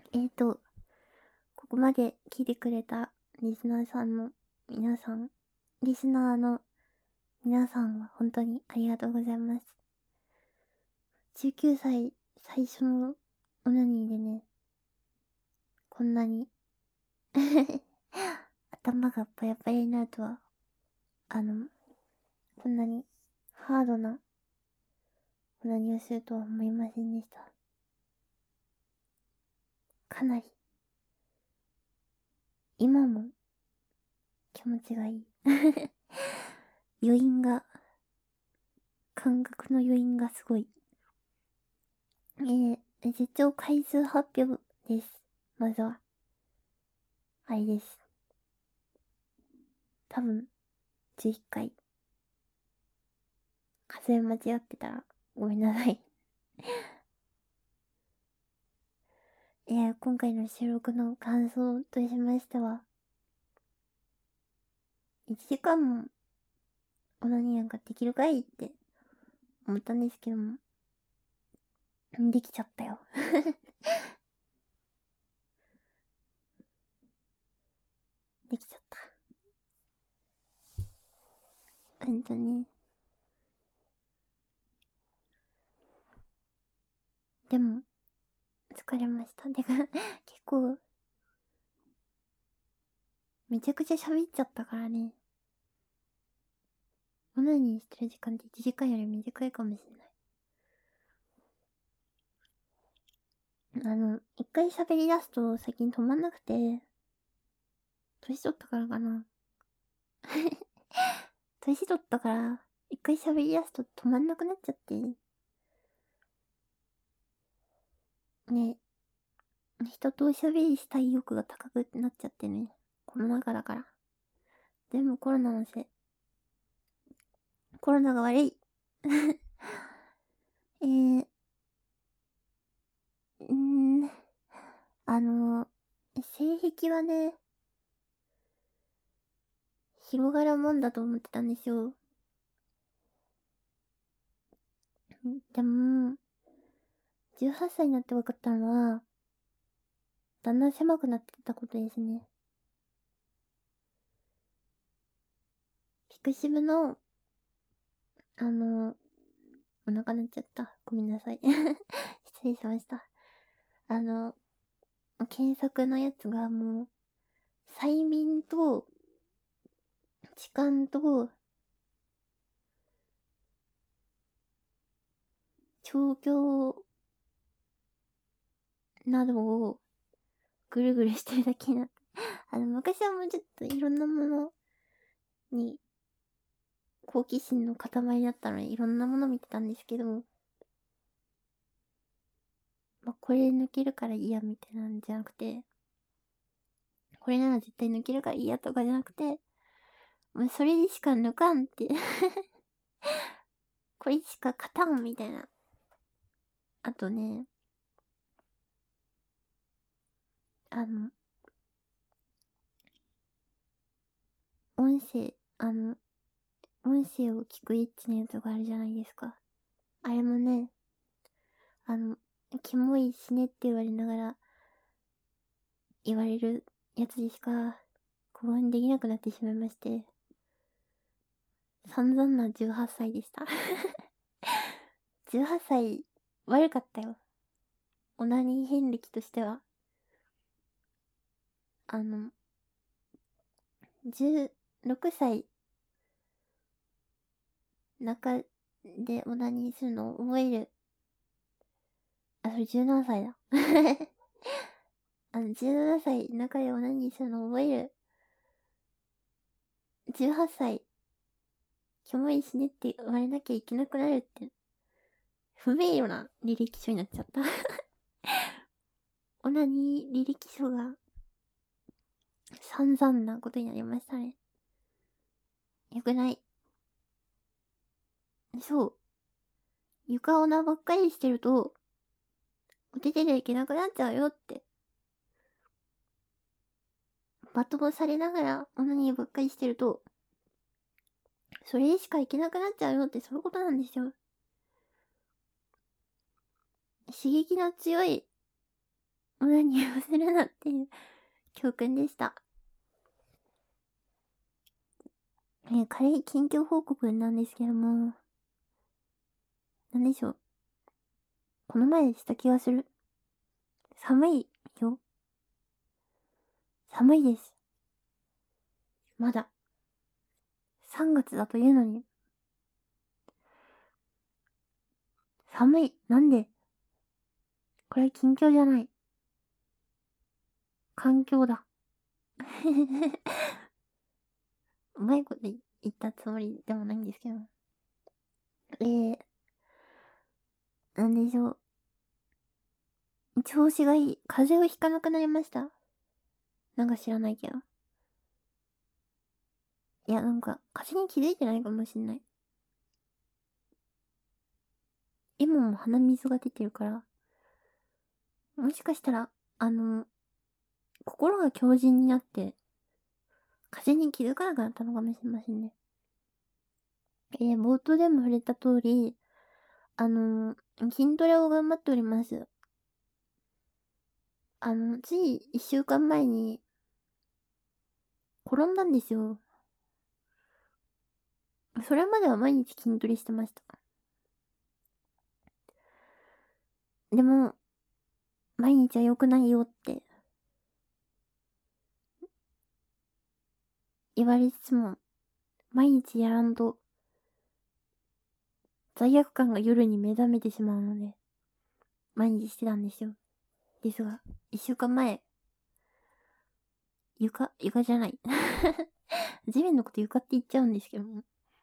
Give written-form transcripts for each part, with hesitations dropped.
ここまで聞いてくれたリスナーさんの皆さん、リスナーの皆さんは本当にありがとうございます。19歳最初のオナニーでね、こんなに頭がパヤパヤになるとは、こんなにハードなオナニーをするとは思いませんでした。かなり、今も気持ちがいい。余韻が、感覚の余韻がすごい。絶頂回数発表です。まずは。あれです。多分、11回。数え間違ってたら、ごめんなさい。今回の収録の感想としましては、1時間もオナニーなんかできるかいって思ったんですけども、できちゃったよ。できちゃった。でも、疲れました。てか、結構、めちゃくちゃ喋っちゃったからね。オナニーしてる時間って1時間より短いかもしれない。一回喋り出すと最近止まんなくて、年取ったからかな。年取ったから、一回喋り出すと止まんなくなっちゃって。ね、人とおしゃべりしたい欲が高くなっちゃってね。コロナ禍だから。全部コロナのせい。コロナが悪い。あの、性癖はね、広がるもんだと思ってたんですよ。でも、18歳になって分かったのは、だんだん狭くなってたことですね。ピクシブの、お腹鳴っちゃった。ごめんなさい。失礼しました。検索のやつがもう、催眠と、痴漢と、調教などをぐるぐるしてるだけになって。昔はもうちょっといろんなものに好奇心の塊だったのでいろんなもの見てたんですけど、これ抜けるから嫌みたいなんじゃなくて、これなら絶対抜けるから嫌とかじゃなくて、もうそれでしか抜かんってこれしか勝たんみたいな。あとね、音声、音声を聞くエッチなやつがあるじゃないですか。あれもね、キモい死ねって言われながら、言われるやつでしか、興奮できなくなってしまいまして、散々な18歳でした。18歳、悪かったよ。オナニー遍歴としては。16歳、中でオナニーするのを覚える。それ17歳だ。17歳、中でオナニーするのを覚える。18歳、キモい死ねって言われなきゃいけなくなるって、不名誉な履歴書になっちゃった。オナニー履歴書が、散々なことになりましたね。よくない。そう。床オナばっかりしてると、お手手でいけなくなっちゃうよって。罵倒されながらオナニーばっかりしてると、それしかいけなくなっちゃうよってそういうことなんですよ。刺激の強い無駄にをするなっていう教訓でした。軽い近況報告なんですけども、なんでしょう。この前した気がする。寒いよ。寒いです。まだ。3月だというのに。寒い。なんで？これは近況じゃない。環境だ。うまいこと言ったつもりでもないんですけど。なんでしょう。調子がいい。風邪をひかなくなりました。なんか知らないけど。いや、なんか、風邪に気づいてないかもしんない。今も鼻水が出てるから、もしかしたら、心が強靭になって、風邪に気づかなくなったのかもしれませんね。冒頭でも触れた通り、筋トレを頑張っております。つい1週間前に、転んだんですよ。それまでは毎日筋トレしてました。でも、毎日は良くないよって言われつつも、毎日やらんと、罪悪感が夜に目覚めてしまうので、毎日してたんですよ。ですが、1週間前、床じゃない。地面のこと床って言っちゃうんですけども、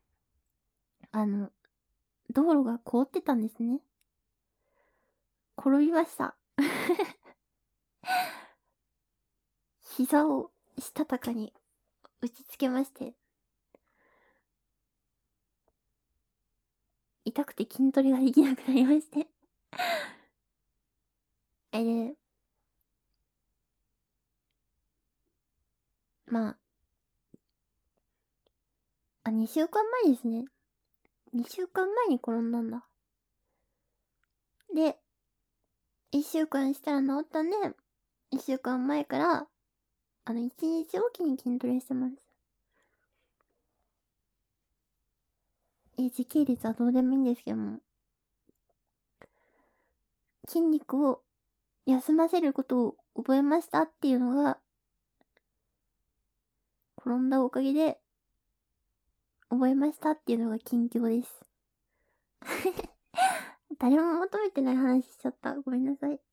道路が凍ってたんですね。転びました。膝をしたたかに打ちつけまして、痛くて筋トレができなくなりまして。ま2週間前ですね。2週間前に転んだんだ。で、1週間したら治ったんで、1週間前から、1日おきに筋トレしてます。時系列はどうでもいいんですけども、筋肉を休ませることを覚えましたっていうのが、転んだおかげで、覚えましたっていうのが近況です。誰も求めてない話しちゃった。ごめんなさい。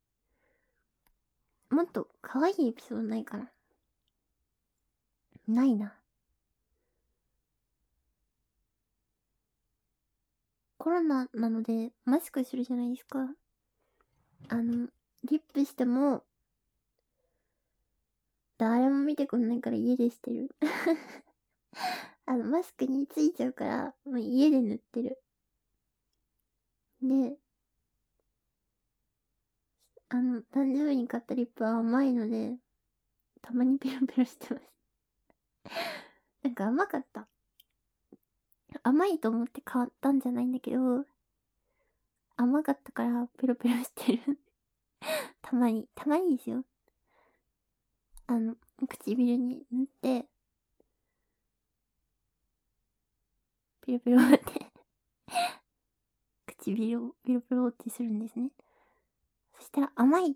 もっと可愛いエピソードないかな。ないな。コロナなので、マスクするじゃないですか。リップしても、誰も見てくんないから家でしてる。マスクについちゃうから、もう家で塗ってる。で、誕生日に買ったリップは甘いので、たまにペロペロしてます。なんか甘かった。甘いと思って買ったんじゃないんだけど、甘かったからペロペロしてる。たまにですよ。唇に塗って、ペロペロって唇をペロペロってするんですね。そしたら甘いって。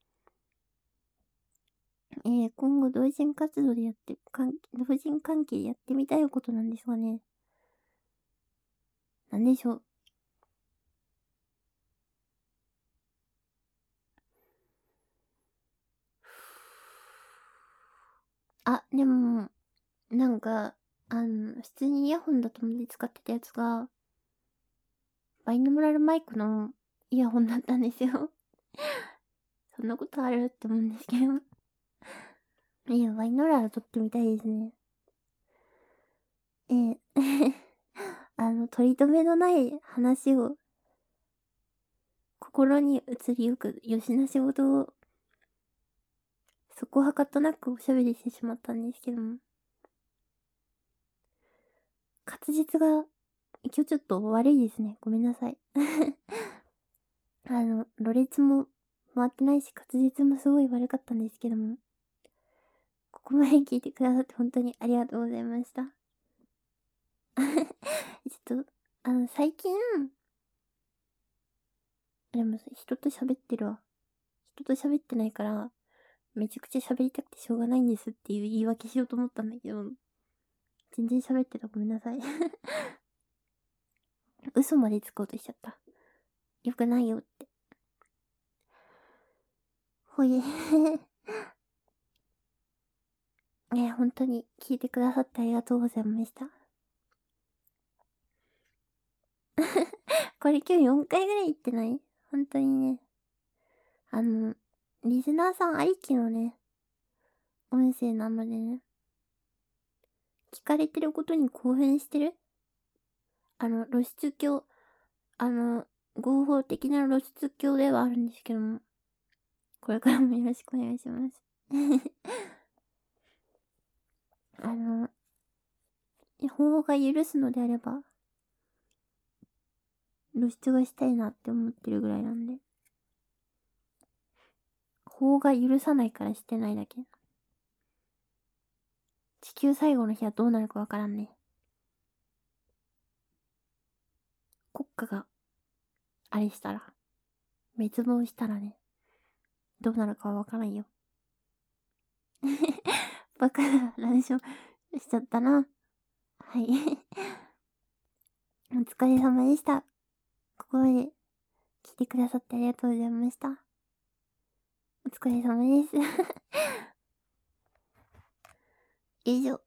今後同人活動で同人関係でやってみたいことなんですがね。なんでしょう。でも、なんか、普通にイヤホンだと思って使ってたやつが、バイノーラルマイクのイヤホンだったんですよ。そんなことあるって思うんですけど。バイノーラル撮ってみたいですね。取り留めのない話を、心に移りゆくよしな仕事を、そこはかとなくおしゃべりしてしまったんですけども。滑舌が、今日ちょっと悪いですね。ごめんなさい。ろれつも回ってないし、滑舌もすごい悪かったんですけども、ここまで聞いてくださって本当にありがとうございました。ちょっと、最近、でも人と喋ってるわ。人と喋ってないから、めちゃくちゃ喋りたくてしょうがないんですっていう言い訳しようと思ったんだけど、全然喋ってた。ごめんなさい。嘘までつこうとしちゃった。よくないよって。ほい。ね、本当に聞いてくださってありがとうございました。これ今日4回ぐらい言ってない？本当にね。リスナーさんありきのね、音声なのでね。聞かれてることに興奮してる？露出狂、合法的な露出狂ではあるんですけども、これからもよろしくお願いします。法が許すのであれば、露出がしたいなって思ってるぐらいなんで。法が許さないからしてないだけ。地球最後の日はどうなるかわからんね。国家が、あれしたら、滅亡したらね、どうなるかはわからんよ。バカな乱唱しちゃったな。はい。お疲れ様でした。ここまで聞いてくださってありがとうございました。お疲れ様です。以上。